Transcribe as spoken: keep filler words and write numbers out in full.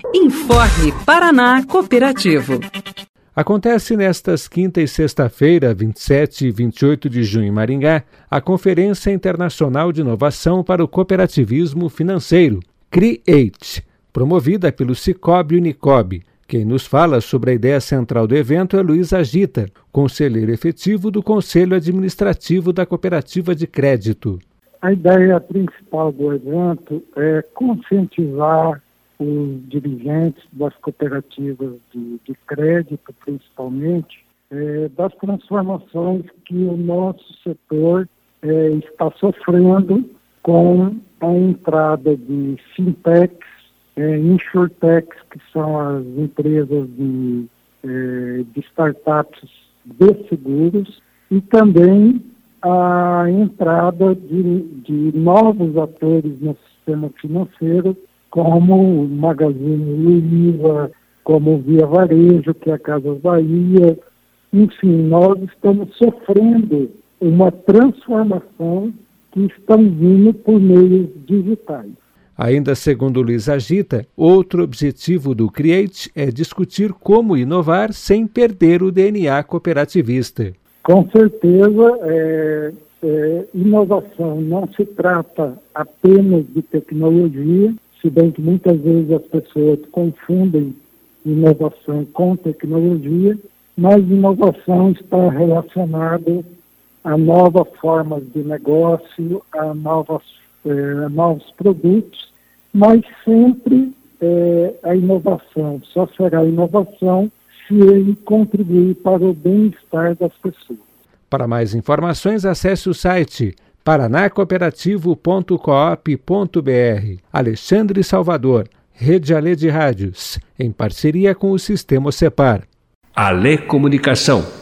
Informe Paraná Cooperativo. Acontece nestas quinta e sexta-feira, vinte e sete e vinte e oito de junho em Maringá, a Conferência Internacional de Inovação para o Cooperativismo Financeiro, CREATE, promovida pelo Cicobi Unicobi. Quem nos fala sobre a ideia central do evento é Luiz Agita, conselheiro efetivo do Conselho Administrativo da Cooperativa de Crédito. A ideia principal do evento é conscientizar os dirigentes das cooperativas de, de crédito, principalmente, é, das transformações que o nosso setor é, está sofrendo com a entrada de fintechs, é, insurtechs, que são as empresas de, é, de startups de seguros, e também a entrada de, de novos atores no sistema financeiro, como o Magazine Luiza, como o Via Varejo, que é a Casas Bahia. Enfim, nós estamos sofrendo uma transformação que estão vindo por meios digitais. Ainda segundo Luiz Agita, outro objetivo do CREATE é discutir como inovar sem perder o D N A cooperativista. Com certeza, é, é, inovação não se trata apenas de tecnologia, se bem que muitas vezes as pessoas confundem inovação com tecnologia, mas inovação está relacionada a novas formas de negócio, a, novas, é, a novos produtos, mas sempre é, a inovação só será inovação se ele contribuir para o bem-estar das pessoas. Para mais informações, acesse o site paraná cooperativo ponto coop ponto br. Alexandre Salvador, Rede Alê de Rádios, em parceria com o Sistema Cepar. Alê Comunicação.